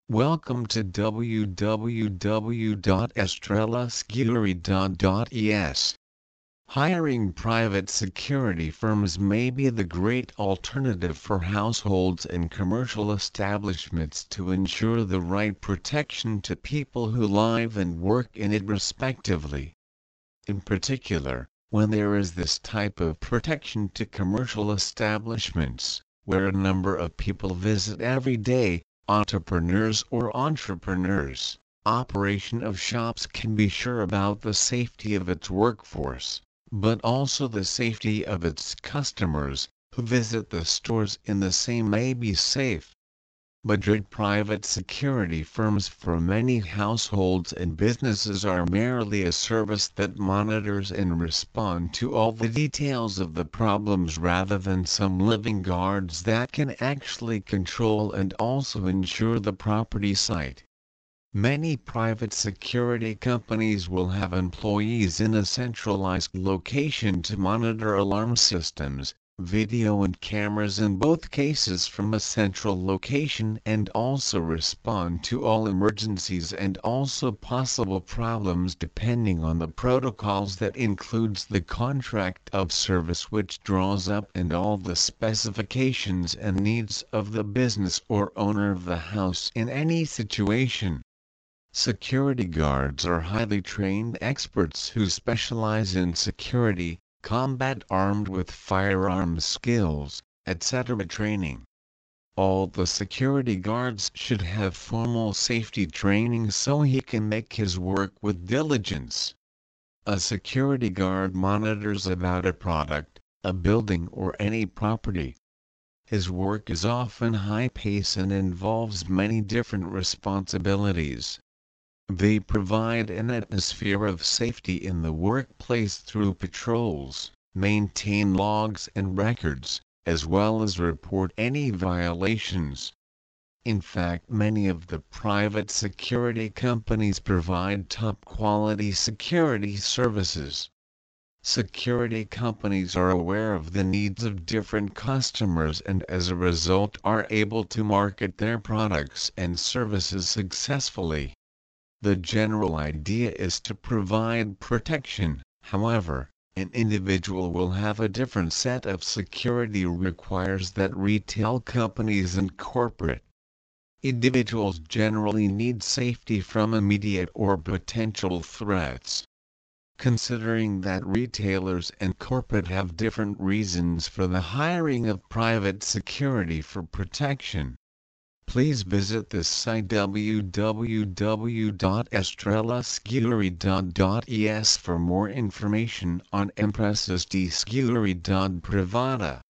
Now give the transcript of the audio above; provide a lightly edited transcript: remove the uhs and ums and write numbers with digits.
Welcome to www.estrelasecurity.es. Hiring private security firms may be the great alternative for households and commercial establishments to ensure the right protection to people who live and work in it respectively. In particular, when there is this type of protection to commercial establishments, where a number of people visit every day, entrepreneurs, operation of shops can be sure about the safety of its workforce, but also the safety of its customers, who visit the stores in the same may be safe. Madrid private security firms for many households and businesses are merely a service that monitors and responds to all the details of the problems rather than some living guards that can actually control and also ensure the property site. Many private security companies will have employees in a centralized location to monitor alarm systems, video and cameras in both cases from a central location, and also respond to all emergencies and also possible problems depending on the protocols that includes the contract of service which draws up and all the specifications and needs of the business or owner of the house in any situation. Security guards are highly trained experts who specialize in security, combat armed with firearms skills, etc. training. All the security guards should have formal safety training so he can make his work with diligence. A security guard monitors about a product, a building or any property. His work is often high-paced and involves many different responsibilities. They provide an atmosphere of safety in the workplace through patrols, maintain logs and records, as well as report any violations. In fact, many of the private security companies provide top-quality security services. Security companies are aware of the needs of different customers and as a result are able to market their products and services successfully. The general idea is to provide protection, however, an individual will have a different set of security requires that retail companies and corporate individuals generally need safety from immediate or potential threats. Considering that retailers and corporate have different reasons for the hiring of private security for protection, please visit this site www.estrelasecurity.es for more information on empresas de seguridad privada.